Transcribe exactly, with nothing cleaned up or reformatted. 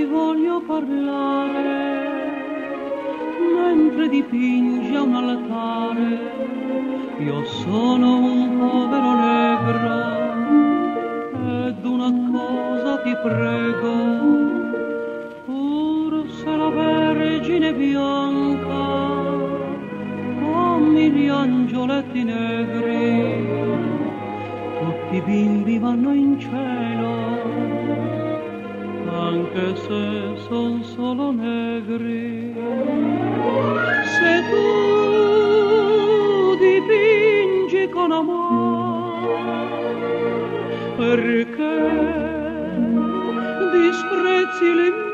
voglio parlare mentre dipingi a un altare. Io sono un povero negro ed una cosa ti prego, pur se la Vergine bianca con gli angioletti negri, tutti i bimbi vanno in cielo anche se son solo negri. Se tu dipingi con amore, perché disprezzi le